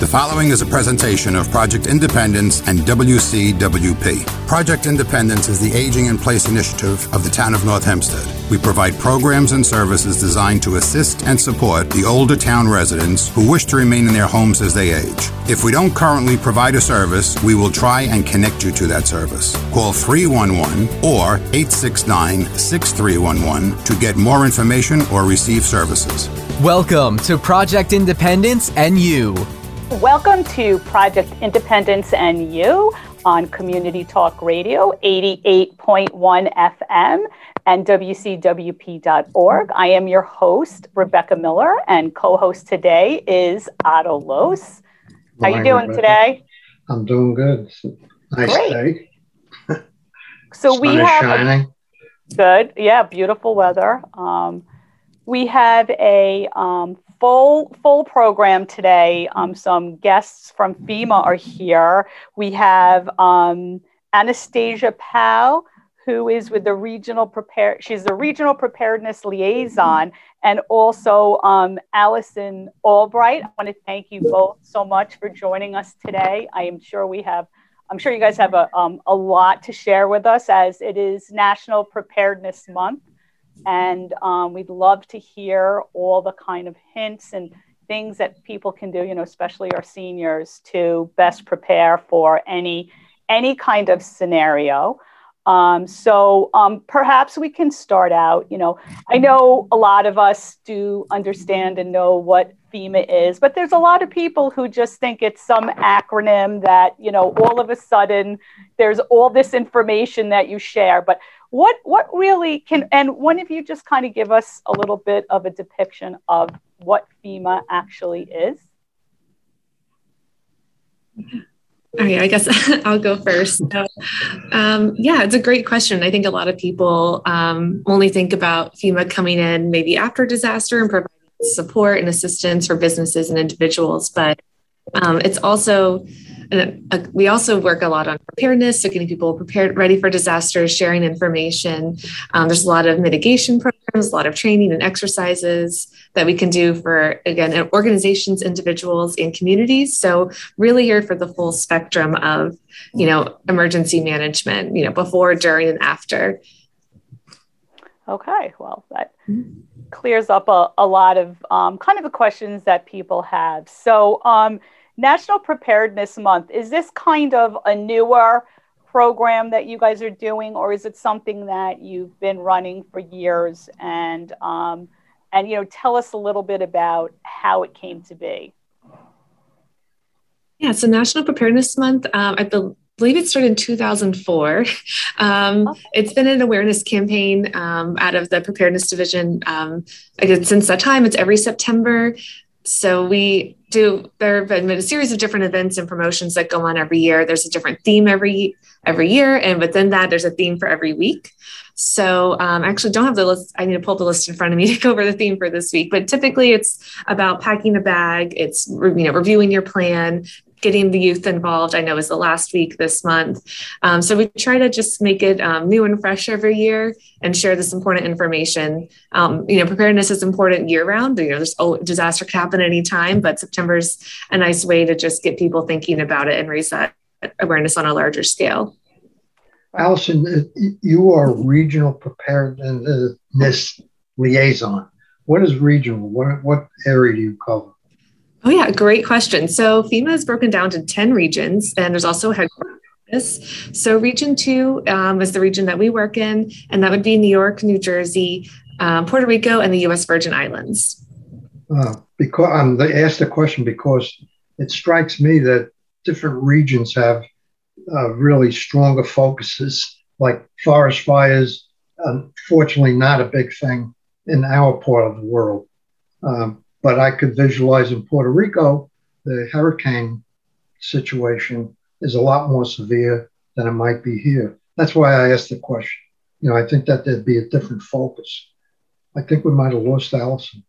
The following is a presentation of Project Independence and WCWP. Project Independence is the Aging in Place initiative of the town of North Hempstead. We provide programs and services designed to assist and support the older town residents who wish to remain in their homes as they age. If we don't currently provide a service, we will try and connect you to that service. Call 311 or 869-6311 to get more information or receive services. Welcome to Project Independence and You. Welcome to Project Independence and You on Community Talk Radio, 88.1 FM and WCWP.org. I am your host, Rebecca Miller, and co-host today is Otto Los. How are you doing today? I'm doing good. Nice day. So we have shining. Good. Yeah, beautiful weather. We have a full program today. Some guests from FEMA are here. We have Anastasia Powell, who is with the she's the Regional Preparedness Liaison, and also Allison Albright. I want to thank you both so much for joining us today. I'm sure you guys have a lot to share with us, as it is National Preparedness Month. And we'd love to hear all the kind of hints and things that people can do, especially our seniors, to best prepare for any kind of scenario. So perhaps we can start out. I know a lot of us do understand and know what FEMA is, but there's a lot of people who just think it's some acronym that, all of a sudden there's all this information that you share. But what really can, and one of you just kind of give us a little bit of a depiction of what FEMA actually is? All right, I guess I'll go first. So, it's a great question. I think a lot of people only think about FEMA coming in maybe after disaster and providing support and assistance for businesses and individuals, but it's also, we also work a lot on preparedness, so getting people prepared, ready for disasters, sharing information. There's a lot of mitigation programs, a lot of training and exercises that we can do for, again, organizations, individuals, and communities. So really here for the full spectrum of, emergency management, before, during, and after. Okay, well, that clears up a lot of kind of the questions that people have. So National Preparedness Month, is this kind of a newer program that you guys are doing, or is it something that you've been running for years? And tell us a little bit about how it came to be. Yeah, so National Preparedness Month, I believe it started in 2004. It's been an awareness campaign out of the Preparedness Division. Again, since that time, it's every September. So there have been a series of different events and promotions that go on every year. There's a different theme every year. And within that, there's a theme for every week. So I actually don't have the list. I need to pull the list in front of me to go over the theme for this week. But typically it's about packing a bag. It's, reviewing your plan, getting the youth involved. I know is the last week this month. So we try to just make it new and fresh every year and share this important information. Preparedness is important year round. There's disaster can happen anytime, but September's a nice way to just get people thinking about it and raise that awareness on a larger scale. Allison, you are Regional Preparedness Liaison. What is regional? What area do you cover? Oh, yeah, great question. So FEMA is broken down to 10 regions, and there's also a headquarters. So Region 2 is the region that we work in, and that would be New York, New Jersey, Puerto Rico, and the U.S. Virgin Islands. Because they asked the question because it strikes me that different regions have really stronger focuses, like forest fires. Unfortunately, not a big thing in our part of the world. But I could visualize in Puerto Rico, the hurricane situation is a lot more severe than it might be here. That's why I asked the question. I think that there'd be a different focus. I think we might have lost Allison.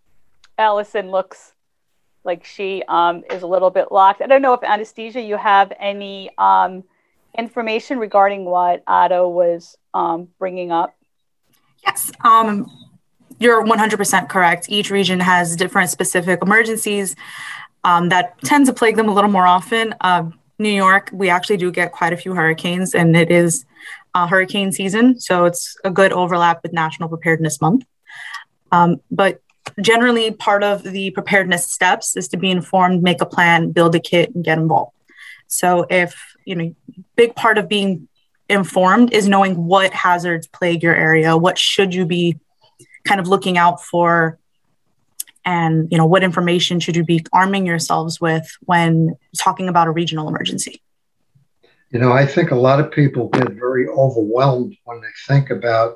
Allison looks like she is a little bit locked. I don't know if Anastasia, you have any information regarding what Otto was bringing up. Yes. You're 100% correct. Each region has different specific emergencies. that tends to plague them a little more often. New York, we actually do get quite a few hurricanes, and it is hurricane season, so it's a good overlap with National Preparedness Month. But generally, part of the preparedness steps is to be informed, make a plan, build a kit, and get involved. So big part of being informed is knowing what hazards plague your area, what should you be kind of looking out for, and what information should you be arming yourselves with when talking about a regional emergency. I think a lot of people get very overwhelmed when they think about,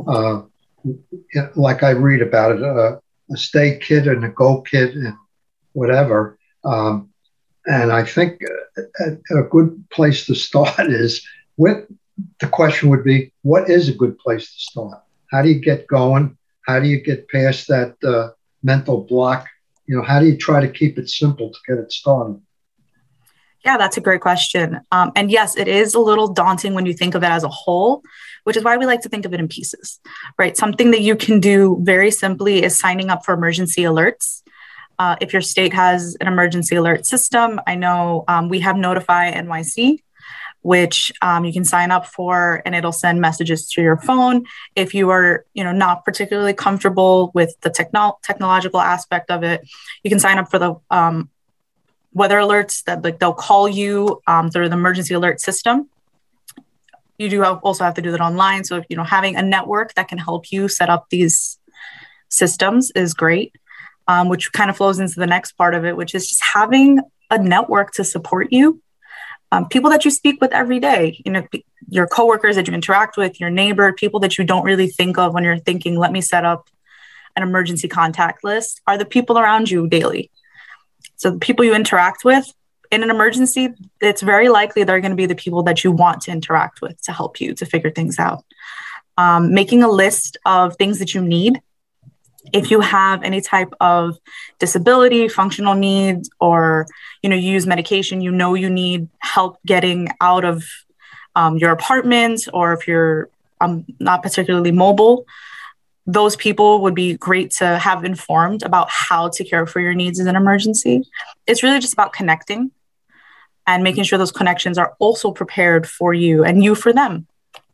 like I read about it, a stay kit and a go kit and whatever. And I think a good place to start is the question would be, what is a good place to start? How do you get going? How do you get past that mental block? How do you try to keep it simple to get it started? Yeah, that's a great question. And yes, it is a little daunting when you think of it as a whole, which is why we like to think of it in pieces, right? Something that you can do very simply is signing up for emergency alerts. If your state has an emergency alert system, I know we have Notify NYC, which you can sign up for, and it'll send messages to your phone. If you are, not particularly comfortable with the technological aspect of it, you can sign up for the weather alerts that they'll call you through the emergency alert system. You do also have to do that online. So, having a network that can help you set up these systems is great, which kind of flows into the next part of it, which is just having a network to support you. People that you speak with every day, your coworkers that you interact with, your neighbor, people that you don't really think of when you're thinking, let me set up an emergency contact list, are the people around you daily. So the people you interact with in an emergency, it's very likely they're going to be the people that you want to interact with to help you to figure things out. Making a list of things that you need. If you have any type of disability, functional needs, or, you use medication, you need help getting out of your apartment, or if you're not particularly mobile, those people would be great to have informed about how to care for your needs in an emergency. It's really just about connecting and making sure those connections are also prepared for you and you for them.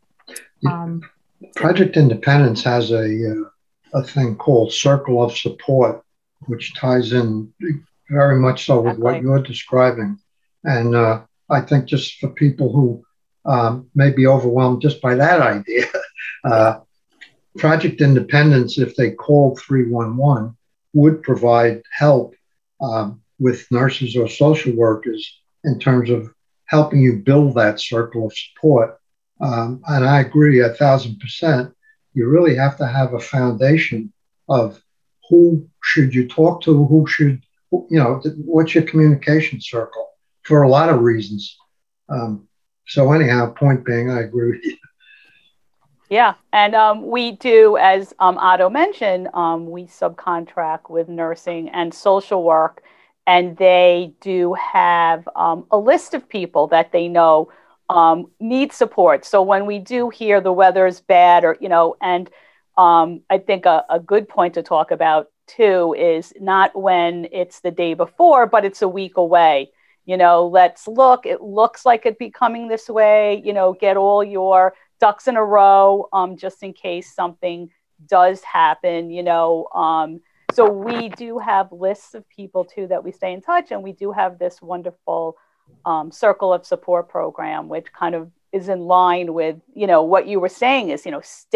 Project Independence has a thing called Circle of Support, which ties in very much so with what you're describing. And I think just for people who may be overwhelmed just by that idea, Project Independence, if they call 311, would provide help with nurses or social workers in terms of helping you build that circle of support. And I agree 1,000%. You really have to have a foundation of who should you talk to, what's your communication circle for a lot of reasons. So anyhow, point being, I agree with you. Yeah, and we do, as Otto mentioned, we subcontract with nursing and social work, and they do have a list of people that they know need support. So when we do hear the weather's bad, or and I think a good point to talk about too is not when it's the day before, but it's a week away. Let's look. It looks like it'd be coming this way. Get all your ducks in a row, just in case something does happen. So we do have lists of people too that we stay in touch, and we do have this wonderful Circle of Support program, which kind of is in line with what you were saying is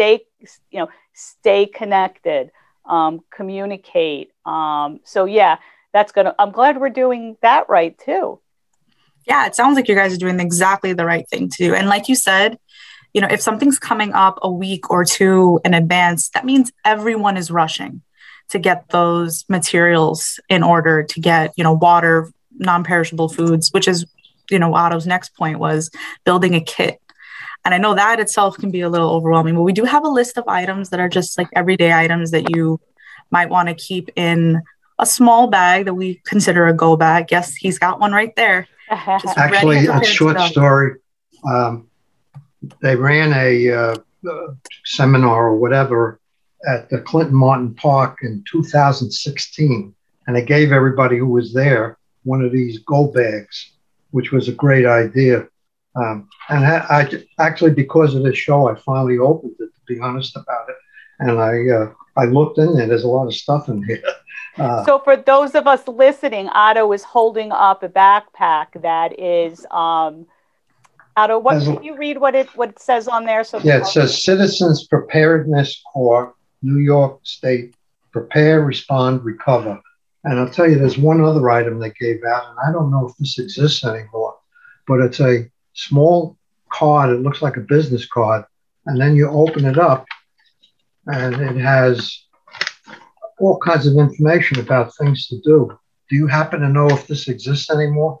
stay connected, communicate. So yeah, I'm glad we're doing that right too. Yeah, it sounds like you guys are doing exactly the right thing too. And like you said, if something's coming up a week or two in advance, that means everyone is rushing to get those materials in order to get, water, non-perishable foods, which is, Otto's next point was building a kit. And I know that itself can be a little overwhelming, but we do have a list of items that are just like everyday items that you might want to keep in a small bag that we consider a go bag. Yes, he's got one right there. Actually, a short story. They ran a seminar or whatever at the Clinton Martin Park in 2016, and they gave everybody who was there one of these go bags, which was a great idea. And I actually, because of this show, I finally opened it, to be honest about it. And I looked in there. There's a lot of stuff in here. So for those of us listening, Otto is holding up a backpack that is, Otto, what can you read what it says on there? So yeah, it says Citizens Preparedness Corps, New York State, prepare, respond, recover. And I'll tell you, there's one other item they gave out, and I don't know if this exists anymore, but it's a small card. It looks like a business card. And then you open it up, and it has all kinds of information about things to do. Do you happen to know if this exists anymore?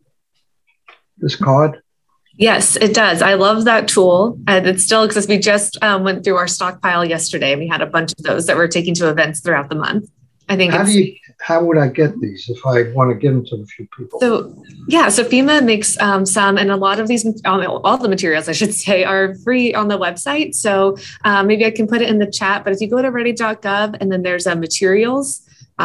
This card? Yes, it does. I love that tool. And it still exists. We just went through our stockpile yesterday. We had a bunch of those that we're taking to events throughout the month. I think how would I get these if I want to give them to a few people? So FEMA makes some, and a lot of these, all the materials, I should say, are free on the website. So maybe I can put it in the chat, but if you go to ready.gov and then there's a materials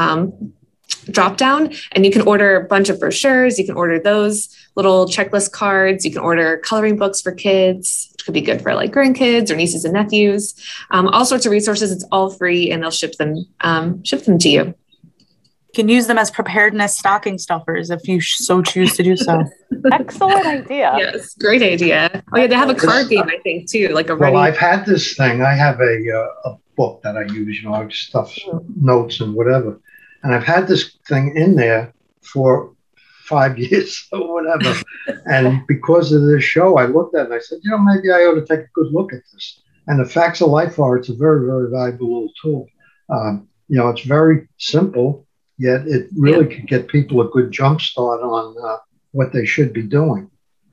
drop down, and you can order a bunch of brochures. You can order those little checklist cards. You can order coloring books for kids, which could be good for like grandkids or nieces and nephews. All sorts of resources. It's all free, and they'll ship them to you. You can use them as preparedness stocking stuffers if you so choose to do so. Excellent idea. Yes, great idea. Oh yeah, they have a card game, I think, too. Well, I've had this thing. I have a book that I use, stuff, notes and whatever. And I've had this thing in there for 5 years or whatever. And because of this show, I looked at it and I said, maybe I ought to take a good look at this. And the Facts of Life are, it's a very, very valuable little tool. It's very simple, yet it really could get people a good jump start on what they should be doing.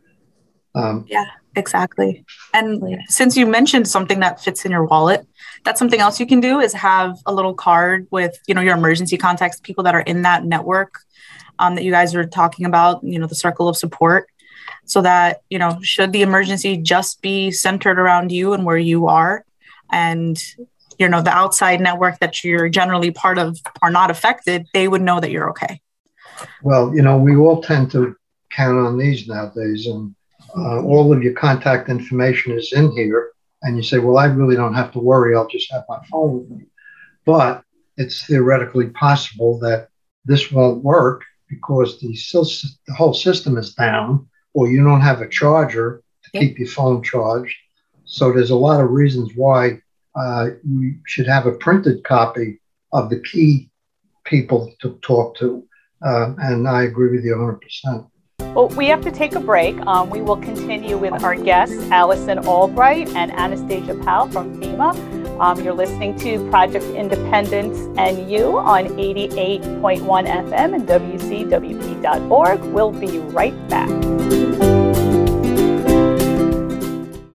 Yeah, exactly. And since you mentioned something that fits in your wallet, that's something else you can do is have a little card with, your emergency contacts, people that are in that network that you guys are talking about, the circle of support, so that, should the emergency just be centered around you and where you are, and, the outside network that you're generally part of are not affected, they would know that you're okay. Well, we all tend to count on these nowadays, and all of your contact information is in here. And you say, well, I really don't have to worry. I'll just have my phone with me. But it's theoretically possible that this won't work because the whole system is down, or you don't have a charger to keep your phone charged. So there's a lot of reasons why we should have a printed copy of the key people to talk to. And I agree with you 100%. Well, we have to take a break. We will continue with our guests, Allison Albright and Anastasia Powell from FEMA. You're listening to Project Independence and You on 88.1 FM and WCWP.org. We'll be right back.